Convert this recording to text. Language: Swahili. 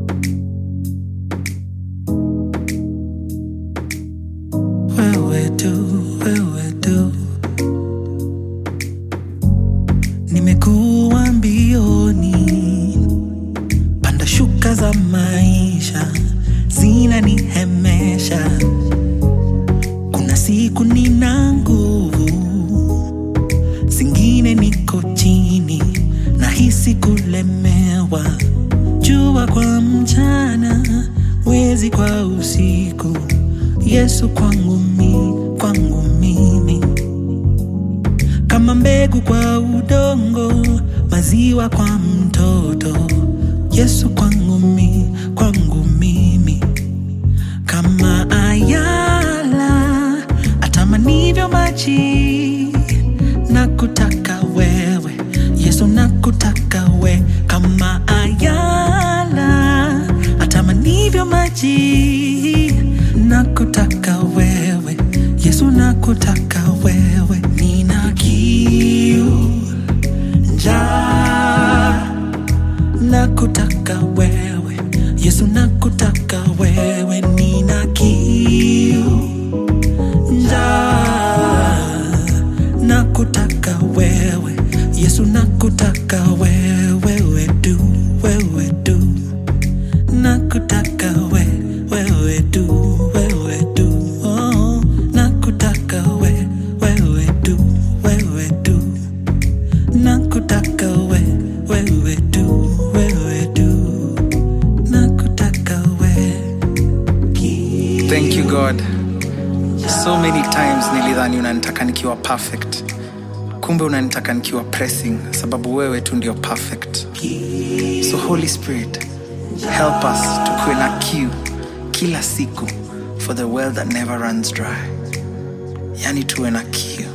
wewe tu. Nimekuwa mbioni, panda shuka za maisha zinanihemesha. Kuna siku nina nguvu, zingine niko chini, nahisi kulemewa. Jua kwa mchana, mwezi kwa usiku, Yesu kwangu mimi. Kama mbegu kwa udongo, maziwa kwa mtoto, Yesu kwangu mimi. Kama ayala atamanivyo maji, nakutaka wewe Yesu, nakutaka we. Kama ayala atamanivyo maji, nakutaka wewe Yesu, nakutaka wewe. Nina kiu, njaa, nakutaka wewe Yesu, nakutaka wewe. Nina kiu, njaa, nakutaka wewe Yesu, nakutaka wewe tu, nakutaka wewe tu, oh, nakutaka wewe tu, nakutaka wewe tu, nakutaka Thank you God. So many times nilidhani unanitaka nikiwa perfect, kumbe unanitaka nikiwa pressing, sababu wewe tu ndio perfect. So Holy Spirit, help us tukuwe na kiu kila siku for the well that never runs dry. Yani tuwe na kiu.